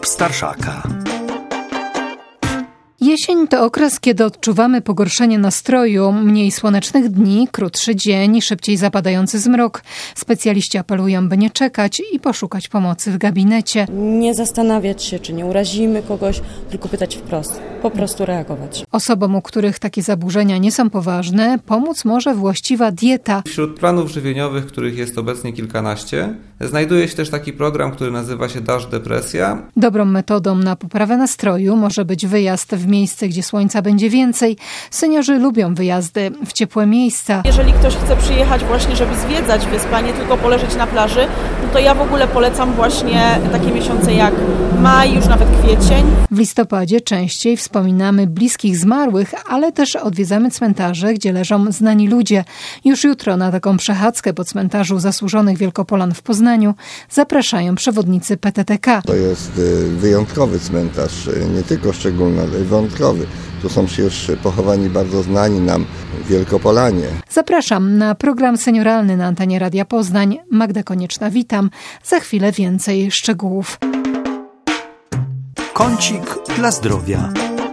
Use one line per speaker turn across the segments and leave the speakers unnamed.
Starszaka.
Jesień to okres, kiedy odczuwamy pogorszenie nastroju, mniej słonecznych dni, krótszy dzień, szybciej zapadający zmrok. Specjaliści apelują, by nie czekać i poszukać pomocy w gabinecie.
Nie zastanawiać się, czy nie urazimy kogoś, tylko pytać wprost. Po prostu reagować.
Osobom, u których takie zaburzenia nie są poważne, pomóc może właściwa dieta.
Wśród planów żywieniowych, których jest obecnie kilkanaście, znajduje się też taki program, który nazywa się Dasz Depresja.
Dobrą metodą na poprawę nastroju może być wyjazd w miejsce, gdzie słońca będzie więcej. Seniorzy lubią wyjazdy w ciepłe miejsca.
Jeżeli ktoś chce przyjechać właśnie, żeby zwiedzać wyspę, a nie tylko poleżeć na plaży, no to ja w ogóle polecam właśnie takie miesiące jak maj, już nawet kwiecień.
W listopadzie częściej wspominamy bliskich zmarłych, ale też odwiedzamy cmentarze, gdzie leżą znani ludzie. Już jutro na taką przechadzkę po cmentarzu Zasłużonych Wielkopolan w Poznaniu zapraszają przewodnicy PTTK.
To jest wyjątkowy cmentarz, nie tylko szczególny, ale wyjątkowy. Tu są przecież pochowani bardzo znani nam Wielkopolanie.
Zapraszam na program senioralny na antenie Radia Poznań. Magda Konieczna, witam. Za chwilę więcej szczegółów.
Kącik dla zdrowia.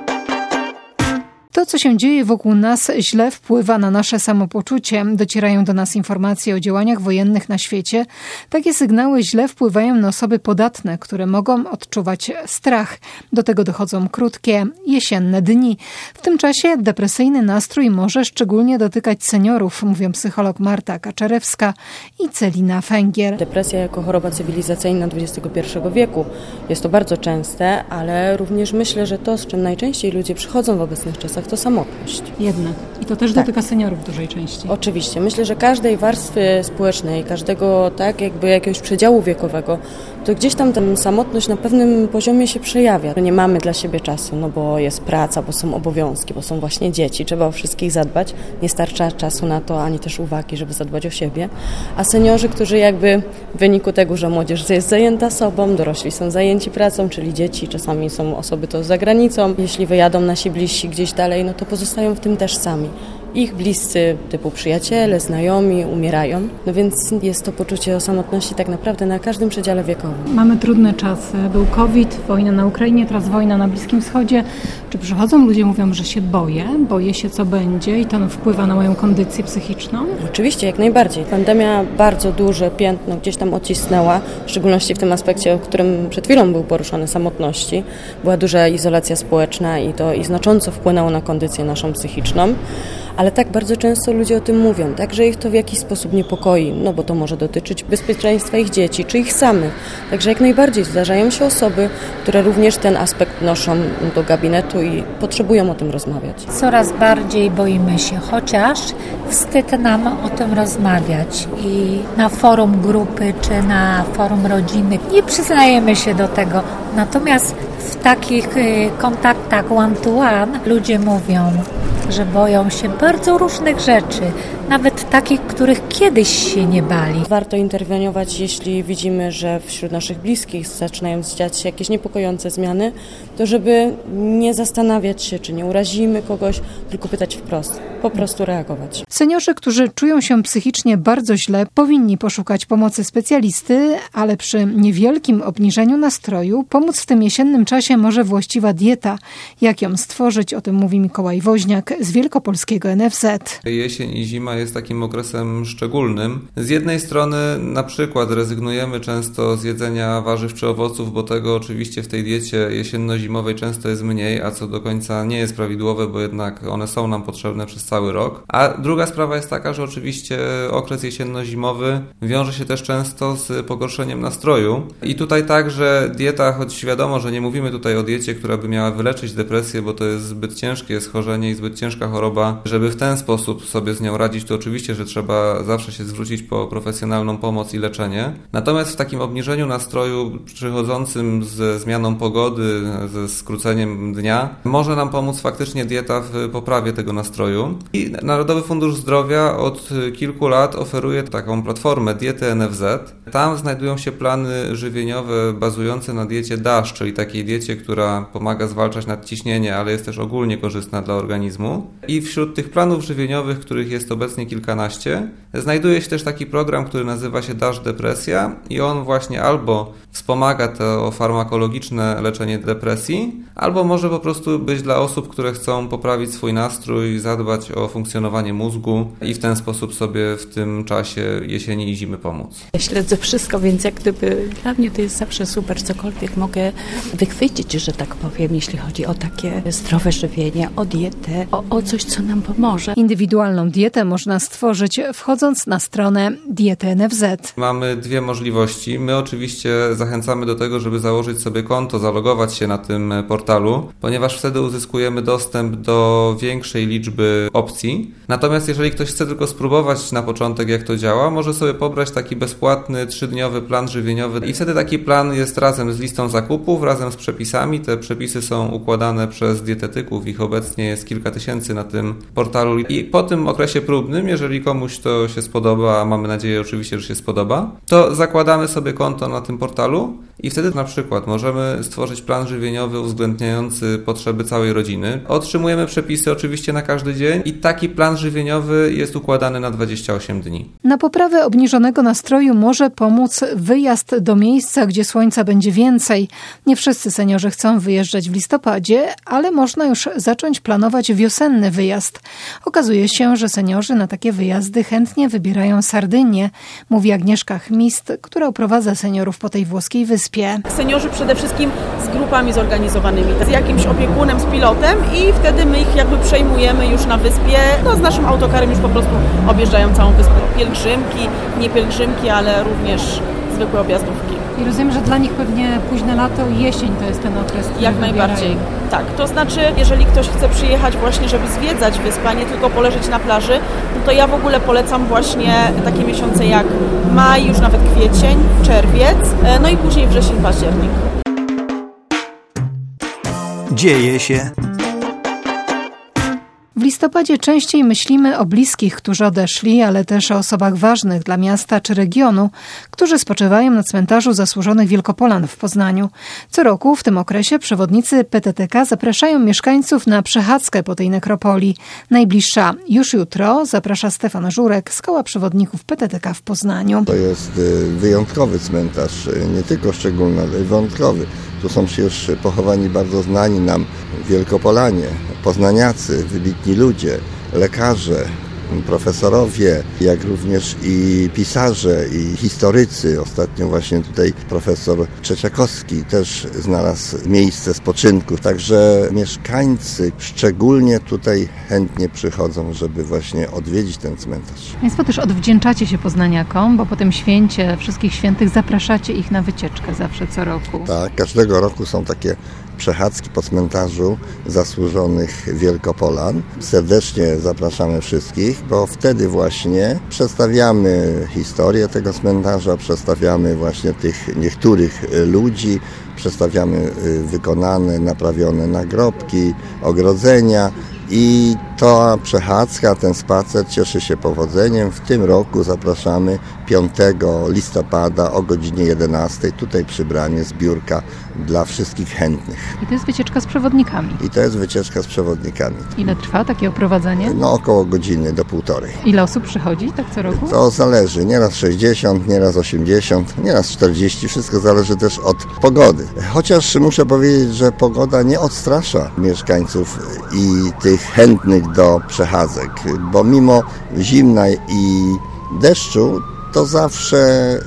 To, co się dzieje wokół nas, źle wpływa na nasze samopoczucie. Docierają do nas informacje o działaniach wojennych na świecie. Takie sygnały źle wpływają na osoby podatne, które mogą odczuwać strach. Do tego dochodzą krótkie, jesienne dni. W tym czasie depresyjny nastrój może szczególnie dotykać seniorów, mówią psycholog Marta Kaczerewska i Celina Fęgier.
Depresja jako choroba cywilizacyjna XXI wieku jest to bardzo częste, ale również myślę, że to, z czym najczęściej ludzie przychodzą w obecnych czasach, to samotność.
Jednak. I to też dotyka seniorów w dużej części.
Oczywiście. Myślę, że każdej warstwy społecznej, każdego jakiegoś przedziału wiekowego, to gdzieś tam ta samotność na pewnym poziomie się przejawia. Nie mamy dla siebie czasu, no bo jest praca, bo są obowiązki, bo są właśnie dzieci, trzeba o wszystkich zadbać. Nie starcza czasu na to, ani też uwagi, żeby zadbać o siebie. A seniorzy, którzy jakby w wyniku tego, że młodzież jest zajęta sobą, dorośli są zajęci pracą, czyli dzieci, czasami są osoby to za granicą. Jeśli wyjadą nasi bliżsi gdzieś dalej, no to pozostają w tym też sami. Ich bliscy, typu przyjaciele, znajomi umierają, no więc jest to poczucie samotności tak naprawdę na każdym przedziale wiekowym.
Mamy trudne czasy. Był COVID, wojna na Ukrainie, teraz wojna na Bliskim Wschodzie. Czy przychodzą ludzie, mówią, że się boję się co będzie i to wpływa na moją kondycję psychiczną?
Oczywiście, jak najbardziej. Pandemia bardzo duże piętno gdzieś tam odcisnęła, w szczególności w tym aspekcie, o którym przed chwilą był poruszony, samotności. Była duża izolacja społeczna i to znacząco wpłynęło na kondycję naszą psychiczną. Ale tak bardzo często ludzie o tym mówią, tak, że ich to w jakiś sposób niepokoi, no bo to może dotyczyć bezpieczeństwa ich dzieci, czy ich samych. Także jak najbardziej zdarzają się osoby, które również ten aspekt noszą do gabinetu i potrzebują o tym rozmawiać.
Coraz bardziej boimy się, chociaż wstyd nam o tym rozmawiać i na forum grupy, czy na forum rodziny nie przyznajemy się do tego. Natomiast w takich kontaktach one-to-one ludzie mówią, że boją się bardzo różnych rzeczy, nawet takich, których kiedyś się nie bali.
Warto interweniować, jeśli widzimy, że wśród naszych bliskich zaczynają dziać się jakieś niepokojące zmiany, to żeby nie zastanawiać się, czy nie urazimy kogoś, tylko pytać wprost, po prostu reagować.
Seniorzy, którzy czują się psychicznie bardzo źle, powinni poszukać pomocy specjalisty, ale przy niewielkim obniżeniu nastroju pomóc w tym jesiennym czasie może właściwa dieta. Jak ją stworzyć, o tym mówi Mikołaj Woźniak z Wielkopolskiego NFZ.
Jesień i zima jest takim okresem szczególnym. Z jednej strony na przykład rezygnujemy często z jedzenia warzyw czy owoców, bo tego oczywiście w tej diecie jesienno-zimowej często jest mniej, a co do końca nie jest prawidłowe, bo jednak one są nam potrzebne przez cały rok. A druga sprawa jest taka, że oczywiście okres jesienno-zimowy wiąże się też często z pogorszeniem nastroju. I tutaj także dieta, choć wiadomo, że nie mówimy tutaj o diecie, która by miała wyleczyć depresję, bo to jest zbyt ciężkie schorzenie i zbyt ciężka choroba, żeby w ten sposób sobie z nią radzić, to oczywiście, że trzeba zawsze się zwrócić po profesjonalną pomoc i leczenie. Natomiast w takim obniżeniu nastroju przychodzącym ze zmianą pogody, ze skróceniem dnia, może nam pomóc faktycznie dieta w poprawie tego nastroju. I Narodowy Fundusz Zdrowia od kilku lat oferuje taką platformę Diety NFZ. Tam znajdują się plany żywieniowe bazujące na diecie DASH, czyli takiej diecie, która pomaga zwalczać nadciśnienie, ale jest też ogólnie korzystna dla organizmu. I wśród tych planów żywieniowych, których jest obecnie kilkanaście, COVID-19, znajduje się też taki program, który nazywa się Dash Depresja i on właśnie albo wspomaga to farmakologiczne leczenie depresji, albo może po prostu być dla osób, które chcą poprawić swój nastrój, zadbać o funkcjonowanie mózgu i w ten sposób sobie w tym czasie jesieni i zimy pomóc.
Ja śledzę wszystko, więc jak gdyby dla mnie to jest zawsze super, cokolwiek mogę wychwycić, że tak powiem, jeśli chodzi o takie zdrowe żywienie, o dietę, o coś, co nam pomoże.
Indywidualną dietę można stworzyć wchodząc na stronę Diety NFZ.
Mamy dwie możliwości. My oczywiście zachęcamy do tego, żeby założyć sobie konto, zalogować się na tym portalu, ponieważ wtedy uzyskujemy dostęp do większej liczby opcji. Natomiast jeżeli ktoś chce tylko spróbować na początek, jak to działa, może sobie pobrać taki bezpłatny 3-dniowy plan żywieniowy i wtedy taki plan jest razem z listą zakupów, razem z przepisami. Te przepisy są układane przez dietetyków, ich obecnie jest kilka tysięcy na tym portalu i po tym okresie próbnym, jeżeli komuś to się spodoba, a mamy nadzieję oczywiście, że się spodoba, to zakładamy sobie konto na tym portalu i wtedy na przykład możemy stworzyć plan żywieniowy uwzględniający potrzeby całej rodziny. Otrzymujemy przepisy oczywiście na każdy dzień i taki plan żywieniowy jest układany na 28 dni.
Na poprawę obniżonego nastroju może pomóc wyjazd do miejsca, gdzie słońca będzie więcej. Nie wszyscy seniorzy chcą wyjeżdżać w listopadzie, ale można już zacząć planować wiosenny wyjazd. Okazuje się, że seniorzy na takie wyjazdy chętnie wybierają Sardynię, mówi Agnieszka Chmist, która oprowadza seniorów po tej włoskiej wyspie.
Seniorzy przede wszystkim z grupami zorganizowanymi, z jakimś opiekunem, z pilotem i wtedy my ich jakby przejmujemy już na wyspie. No, z naszym autokarem już po prostu objeżdżają całą wyspę. Pielgrzymki, nie pielgrzymki, ale również zwykłe objazdówki.
I rozumiem, że dla nich pewnie późne lato i jesień to jest ten okres, który
jak najbardziej. Tak, to znaczy, jeżeli ktoś chce przyjechać właśnie, żeby zwiedzać wyspę, a nie tylko poleżeć na plaży, no to ja w ogóle polecam właśnie takie miesiące jak maj, już nawet kwiecień, czerwiec, no i później wrzesień, październik.
Dzieje się.
W listopadzie częściej myślimy o bliskich, którzy odeszli, ale też o osobach ważnych dla miasta czy regionu, którzy spoczywają na cmentarzu Zasłużonych Wielkopolan w Poznaniu. Co roku w tym okresie przewodnicy PTTK zapraszają mieszkańców na przechadzkę po tej nekropolii. Najbliższa już jutro zaprasza Stefan Żurek z Koła Przewodników PTTK w Poznaniu.
To jest wyjątkowy cmentarz, nie tylko szczególny, ale i wyjątkowy. Tu są przecież pochowani bardzo znani nam Wielkopolanie, poznaniacy, wybitni ludzie, lekarze, profesorowie, jak również i pisarze, i historycy. Ostatnio właśnie tutaj profesor Trzeciakowski też znalazł miejsce spoczynku. Także mieszkańcy szczególnie tutaj chętnie przychodzą, żeby właśnie odwiedzić ten cmentarz.
Państwo też odwdzięczacie się poznaniakom, bo po tym święcie Wszystkich Świętych zapraszacie ich na wycieczkę zawsze co roku.
Tak, każdego roku są takie przechadzki po cmentarzu Zasłużonych Wielkopolan. Serdecznie zapraszamy wszystkich, bo wtedy właśnie przedstawiamy historię tego cmentarza, przedstawiamy właśnie tych niektórych ludzi, przedstawiamy wykonane, naprawione nagrobki, ogrodzenia. I ta przechadzka, ten spacer cieszy się powodzeniem. W tym roku zapraszamy 5 listopada o godzinie 11 tutaj przy bramie zbiórka dla wszystkich chętnych.
I to jest wycieczka z przewodnikami?
I to jest wycieczka z przewodnikami.
Ile trwa takie oprowadzenie?
No około godziny do 1,5.
Ile osób przychodzi tak co roku?
To zależy. Nieraz 60, nieraz 80, nieraz 40. Wszystko zależy też od pogody. Chociaż muszę powiedzieć, że pogoda nie odstrasza mieszkańców i tych chętnych do przechadzek, bo mimo zimna i deszczu to zawsze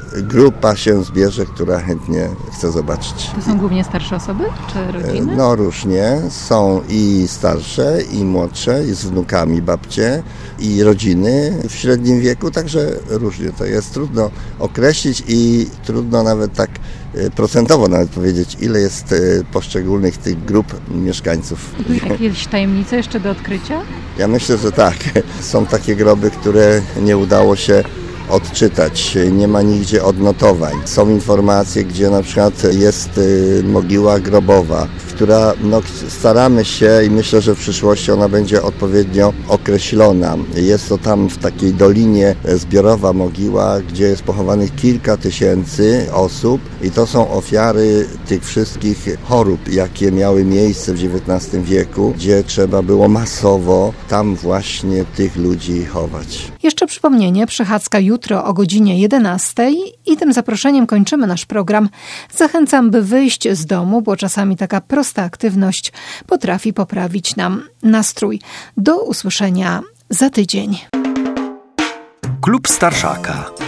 grupa się zbierze, która chętnie chce zobaczyć.
To są głównie starsze osoby czy rodziny?
No różnie. Są i starsze, i młodsze, i z wnukami babcie, i rodziny w średnim wieku, także różnie to jest. Trudno określić i trudno nawet tak procentowo nawet powiedzieć, ile jest poszczególnych tych grup mieszkańców.
Jakieś tajemnice jeszcze do odkrycia?
Ja myślę, że tak. Są takie groby, które nie udało się odczytać, nie ma nigdzie odnotowań. Są informacje, gdzie na przykład jest mogiła grobowa, która staramy się i myślę, że w przyszłości ona będzie odpowiednio określona. Jest to tam w takiej dolinie zbiorowa mogiła, gdzie jest pochowanych kilka tysięcy osób i to są ofiary tych wszystkich chorób, jakie miały miejsce w XIX wieku, gdzie trzeba było masowo tam właśnie tych ludzi chować.
Jeszcze przypomnienie, przechadzka jutro o godzinie 11 i tym zaproszeniem kończymy nasz program. Zachęcam, by wyjść z domu, bo czasami taka prosta aktywność potrafi poprawić nam nastrój. Do usłyszenia za tydzień.
Klub Starszaka.